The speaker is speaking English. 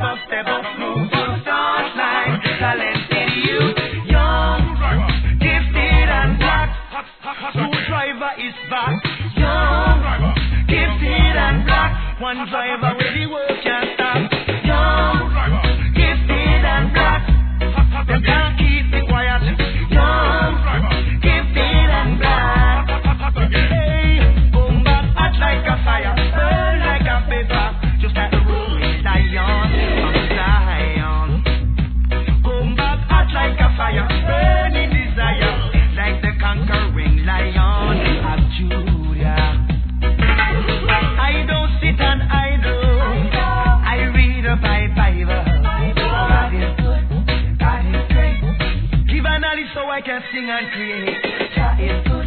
up, step up, move to start line. Talented youth, young, gifted and black. Two driver is back. Young, gifted and black. One driver where the work can't stop. Young, gifted and black. They can't keep it quiet. Young, gifted and black. Hey, boom back hot like a fire, burn like a paper, just like the rolling lion from Zion. Boom back hot like a fire, burning desire, like the conquering lion of Judah. I don't sit and idle, I read a Bible. God is good, God is great. Give an alley so I can sing and create. God is good.